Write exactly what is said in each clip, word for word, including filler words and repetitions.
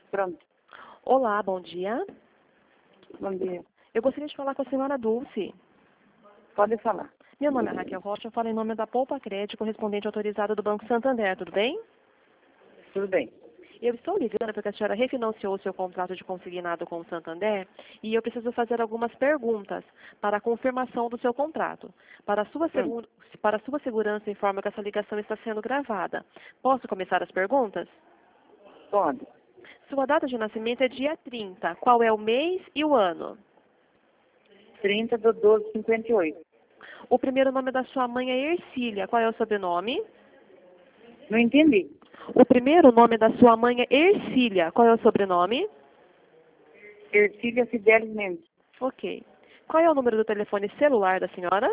Pronto. Olá, bom dia. Bom dia. Eu gostaria de falar com a senhora Dulce. Pode falar. Meu nome é Raquel Rocha, eu falo em nome da Poupa Crédito, correspondente autorizado do Banco Santander, tudo bem? Tudo bem. Eu estou ligando porque a senhora refinanciou o seu contrato de consignado com o Santander e eu preciso fazer algumas perguntas para a confirmação do seu contrato. Para a sua, Hum. segu... para a sua segurança, informo que essa ligação está sendo gravada. Posso começar as perguntas? Pode. Sua data de nascimento é dia trinta. Qual é o mês e o ano? trinta de doze de cinquenta e oito. O primeiro nome da sua mãe é Ercília. Qual é o sobrenome? Não entendi. O primeiro nome da sua mãe é Ercília. Qual é o sobrenome? Ercília Fidelis Mendes. Ok. Qual é o número do telefone celular da senhora?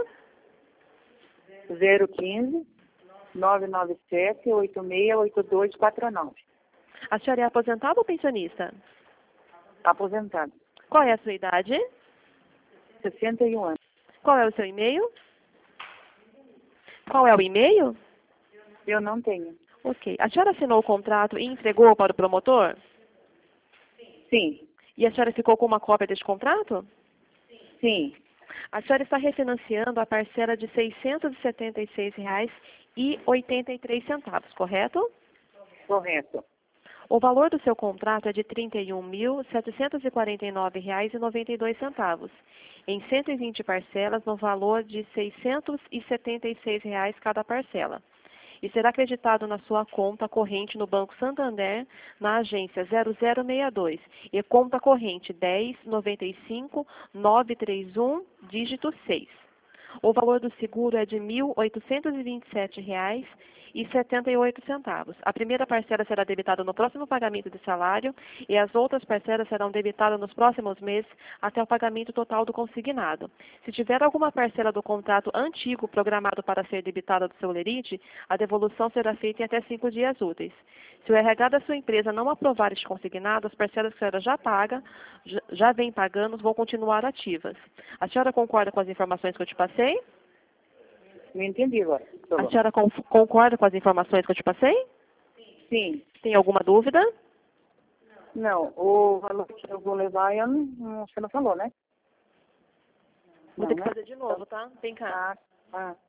zero quinze, nove nove sete, oito seis oito dois quatro nove. A senhora é aposentada ou pensionista? Aposentado. Qual é a sua idade? sessenta e um anos. Qual é o seu e-mail? Qual é o e-mail? Eu não tenho. Ok. A senhora assinou o contrato e entregou para o promotor? Sim. E a senhora ficou com uma cópia deste contrato? Sim. A senhora está refinanciando a parcela de seiscentos e setenta e seis reais e oitenta e três centavos, correto? Correto. O valor do seu contrato é de trinta e um mil, setecentos e quarenta e nove reais e noventa e dois centavos, em cento e vinte parcelas no valor de seiscentos e setenta e seis reais cada parcela. E será acreditado na sua conta corrente no Banco Santander, na agência zero zero seis dois, e conta corrente dez noventa e cinco nove três um, dígito seis. O valor do seguro é de mil oitocentos e vinte e sete reais e setenta e oito centavos. A primeira parcela será debitada no próximo pagamento de salário e as outras parcelas serão debitadas nos próximos meses até o pagamento total do consignado. Se tiver alguma parcela do contrato antigo programado para ser debitada do seu lerite, a devolução será feita em até cinco dias úteis. Se o R H da sua empresa não aprovar este consignado, as parcelas que a senhora já paga, já, já vem pagando, vão continuar ativas. A senhora concorda com as informações que eu te passei? Não entendi agora. A senhora con- concorda com as informações que eu te passei? Sim. Tem alguma dúvida? Não, o valor que eu vou levar, eu não, não- você não falou, né? Vou Não, ter que né? fazer de novo, tá? Vem cá. Ah, ah.